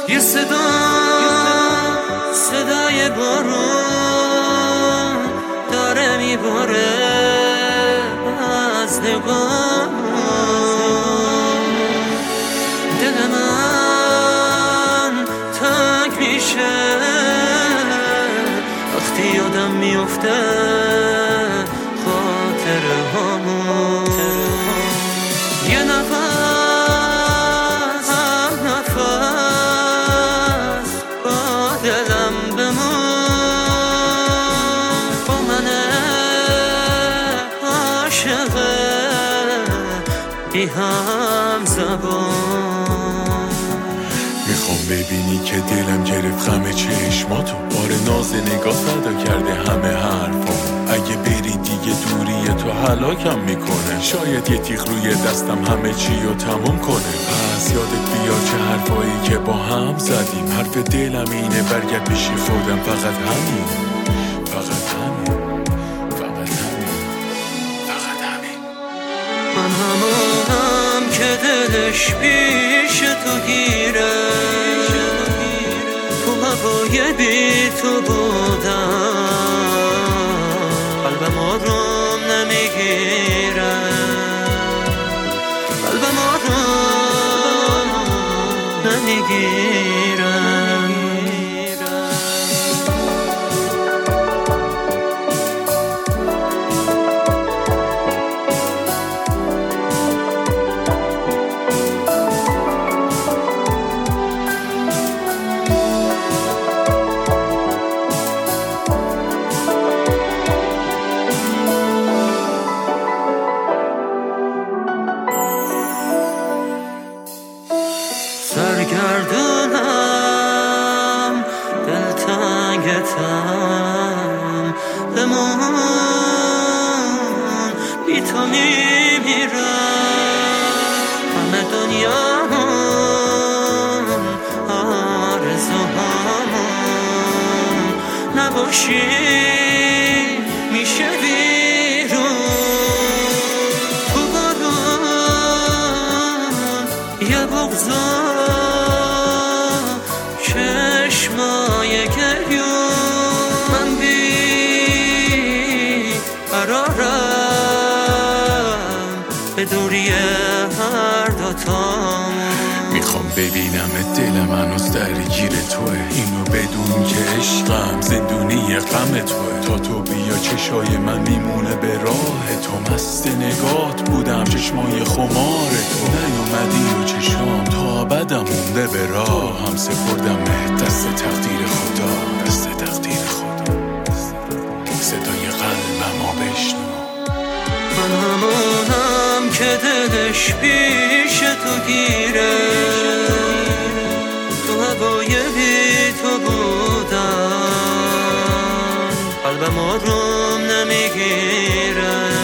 یه صدای بارون داره میباره از نگاه، دل من تنگ میشه وقتی یادم میفته خاطره هامون. یه نفس با دلم بمون، با من عاشقه بی هم زبان. میخوام ببینی که دلم گرفت غم چشماتو، بار ناز نگاه فدا کرده همه حرفامو. اگه بری دیگه دوری تو هلاکم میکنه، شاید یه تیغ روی دستم همه چی رو تموم کنه. پس یادت بیا چه حرفایی که با هم زدیم، حرف دلم اینه برگرد پیشی خودم، فقط همین، فقط همین، فقط همین، فقط همین. من همونم که دلش پیش تو گیره، تو هوای بی تو بودم، قلبم آروم نمیگیره، قلبم آروم نمیگیره. سرگردونم دلتنگتم، بمون بی تو میمیرم. همه دنیامون آرزوهامون نباشی میشه ویرون. تو بارون یه بغضا چشمای گریون، من بی قرارم به دوری هر دوتامون. میخوام ببینم دل من از درگیر توه، اینو بدون که عشقم زندونی غم توه. تا تو بیا چشای من میمونه به راه تو، مست نگات بودم چشمای خمار تو. نیومدی و چشام تا ابدم مونده به راه، هم سپردم دست تقدیر خدا، دست تقدیر خدا. صدای قلبمو بشنو. من همونم که دلش پیش تو گیره، تو هوای بی تو بودم، قلبم آروم نمیگیره.